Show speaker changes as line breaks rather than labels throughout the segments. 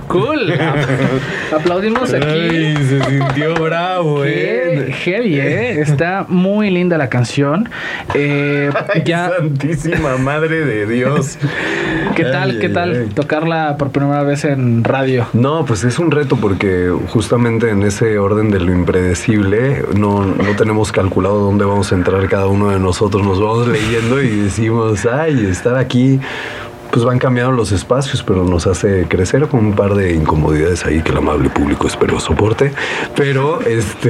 Cool. Aplaudimos aquí.
Ay, se sintió bravo,
Qué heavy, Está muy linda la canción.
Ay, santísima madre de Dios.
¿Qué tal tocarla por primera vez en radio?
No, pues es un reto porque justamente en ese orden de lo impredecible no tenemos calculado dónde vamos a entrar cada uno de nosotros. Nos vamos leyendo y decimos, ay, estar aquí. Pues van cambiando los espacios, pero nos hace crecer con un par de incomodidades ahí que el amable público espero soporte. Pero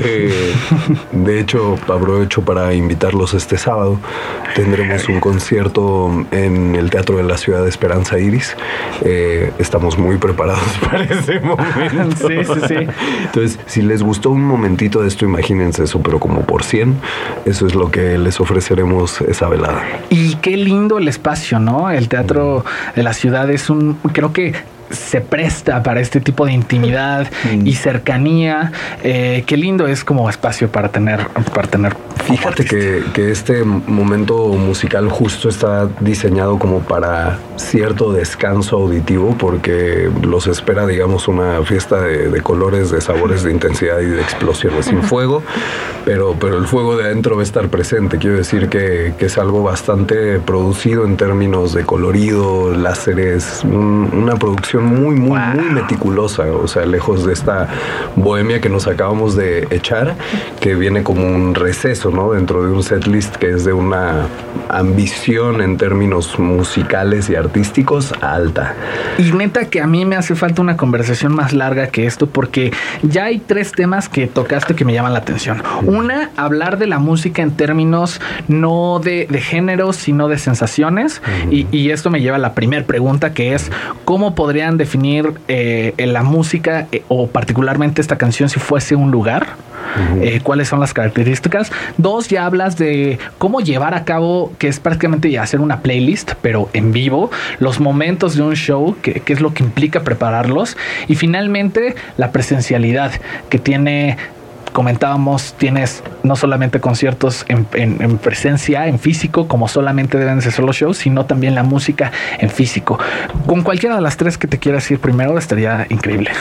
de hecho, aprovecho para invitarlos este sábado. Tendremos un concierto en el Teatro de la Ciudad de Esperanza Iris. Estamos muy preparados para ese momento.
Sí.
Entonces, si les gustó un momentito de esto, imagínense eso, pero como por 100, eso es lo que les ofreceremos esa velada.
Y qué lindo el espacio, ¿no? El Teatro de la Ciudad creo que se presta para este tipo de intimidad y cercanía. Qué lindo es como espacio para tener.
Fíjate que este momento musical justo está diseñado como para cierto descanso auditivo, porque los espera, digamos, una fiesta de colores, de sabores, de intensidad y de explosiones sin fuego, pero el fuego de adentro va a estar presente. Quiero decir que es algo bastante producido en términos de colorido, láseres, una producción muy meticulosa, o sea, lejos de esta bohemia que nos acabamos de echar, que viene como un receso, ¿no? Dentro de un setlist que es de una ambición en términos musicales y artísticos alta.
Y neta que a mí me hace falta una conversación más larga que esto, porque ya hay 3 temas que tocaste que me llaman la atención. Una, hablar de la música en términos no de géneros, sino de sensaciones. Y esto me lleva a la primera pregunta, que es ¿cómo podrían definir la música o particularmente esta canción si fuese un lugar? ¿Cuáles son las características? 2, ya hablas de cómo llevar a cabo, que es prácticamente ya hacer una playlist, pero en vivo, los momentos de un show, que es lo que implica prepararlos. Y finalmente, la presencialidad que tiene. Comentábamos, tienes no solamente conciertos en presencia, en físico, como solamente deben ser los shows, sino también la música en físico. Con cualquiera de las 3 que te quieras ir primero, estaría increíble.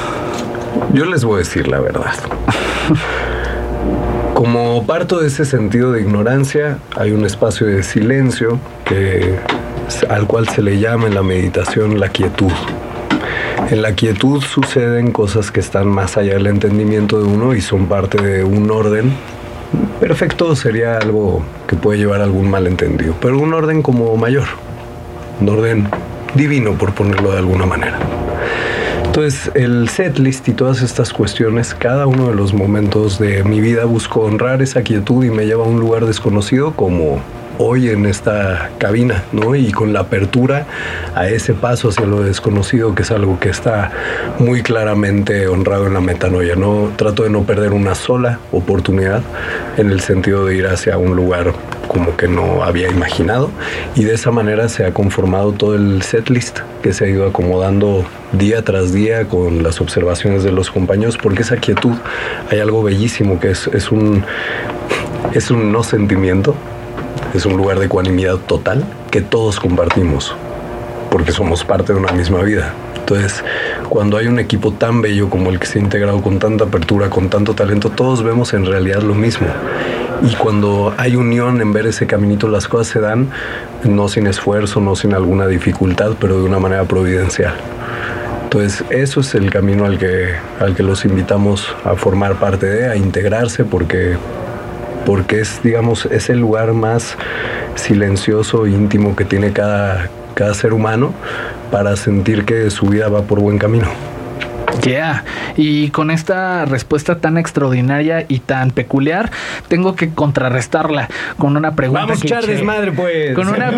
Yo les voy a decir la verdad. Como parto de ese sentido de ignorancia, hay un espacio de silencio al cual se le llama en la meditación la quietud. En la quietud suceden cosas que están más allá del entendimiento de uno y son parte de un orden. Perfecto sería algo que puede llevar a algún malentendido, pero un orden como mayor, un orden divino, por ponerlo de alguna manera. Entonces, el setlist y todas estas cuestiones, cada uno de los momentos de mi vida busco honrar esa quietud y me lleva a un lugar desconocido, como hoy en esta cabina, ¿no? Y con la apertura a ese paso hacia lo desconocido, que es algo que está muy claramente honrado en la metanoia. No trato de no perder una sola oportunidad en el sentido de ir hacia un lugar como que no había imaginado, y de esa manera se ha conformado todo el setlist que se ha ido acomodando día tras día con las observaciones de los compañeros, porque esa quietud, hay algo bellísimo que es un no sentimiento. Es un lugar de ecuanimidad total que todos compartimos porque somos parte de una misma vida. Entonces, cuando hay un equipo tan bello como el que se ha integrado con tanta apertura, con tanto talento, todos vemos en realidad lo mismo. Y cuando hay unión en ver ese caminito, las cosas se dan, no sin esfuerzo, no sin alguna dificultad, pero de una manera providencial. Entonces, eso es el camino al que los invitamos a formar parte de, a integrarse, porque es, digamos, es el lugar más silencioso e íntimo que tiene cada ser humano para sentir que su vida va por buen camino.
Yeah. Y con esta respuesta tan extraordinaria y tan peculiar, tengo que contrarrestarla con una pregunta.
Vamos a echar desmadre, pues.
Con una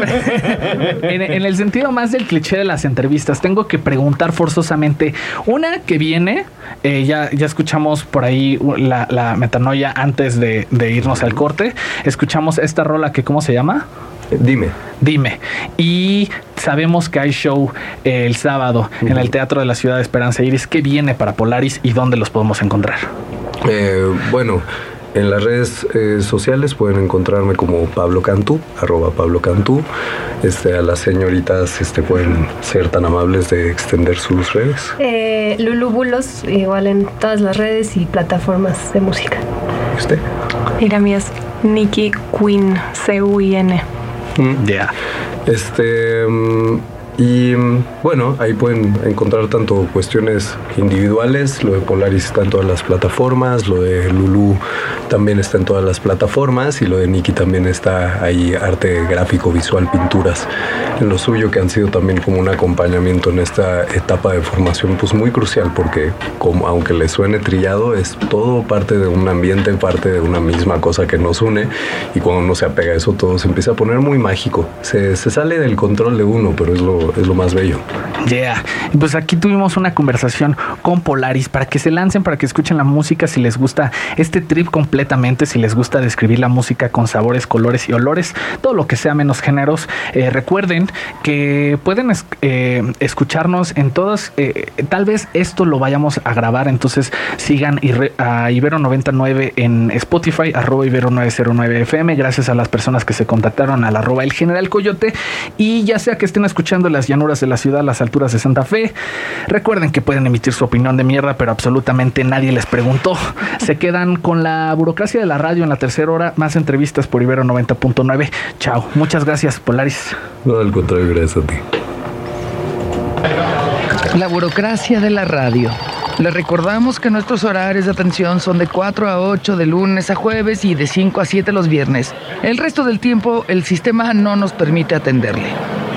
en el sentido más del cliché de las entrevistas, tengo que preguntar forzosamente una que viene. Ya escuchamos por ahí la metanoia antes de irnos al corte. Escuchamos esta rola que, ¿cómo se llama? Dime. Y sabemos que hay show el sábado en el Teatro de la Ciudad de Esperanza Iris. ¿Qué viene para Polaris y dónde los podemos encontrar?
Bueno, En las redes sociales pueden encontrarme como Pablo Cantú, @PabloCantú. A las señoritas pueden ser tan amables de extender sus redes.
Lulu Bulos, igual en todas las redes y plataformas de música.
¿Usted?
Y la mía es Nikki Queen, CUIN.
Ya.
Y bueno, ahí pueden encontrar tanto cuestiones individuales, lo de Polaris está en todas las plataformas, lo de Lulu también está en todas las plataformas y lo de Nikki también está ahí, arte gráfico, visual, pinturas, en lo suyo, que han sido también como un acompañamiento en esta etapa de formación pues muy crucial, porque como, aunque le suene trillado, es todo parte de un ambiente, parte de una misma cosa que nos une, y cuando uno se apega a eso todo se empieza a poner muy mágico, se sale del control de uno, pero es lo más bello.
Yeah. Pues aquí tuvimos una conversación con Polaris para que se lancen, para que escuchen la música si les gusta este trip completamente, si les gusta describir la música con sabores, colores y olores, todo lo que sea menos géneros. Recuerden que pueden escucharnos en todas, tal vez esto lo vayamos a grabar, entonces sigan a Ibero 99 en Spotify, @Ibero909FM, gracias a las personas que se contactaron al @El General Coyote, y ya sea que estén escuchando las llanuras de la ciudad, las alturas de Santa Fe, recuerden que pueden emitir su opinión de mierda, pero absolutamente nadie les preguntó. Se quedan con la burocracia de la radio en la tercera hora, más entrevistas por Ibero 90.9. Chao, muchas gracias, Polaris.
No, al contrario, gracias a ti.
La burocracia de la radio. Les recordamos que nuestros horarios de atención son de 4 a 8 de lunes a jueves y de 5 a 7 los viernes. El resto del tiempo el sistema no nos permite atenderle.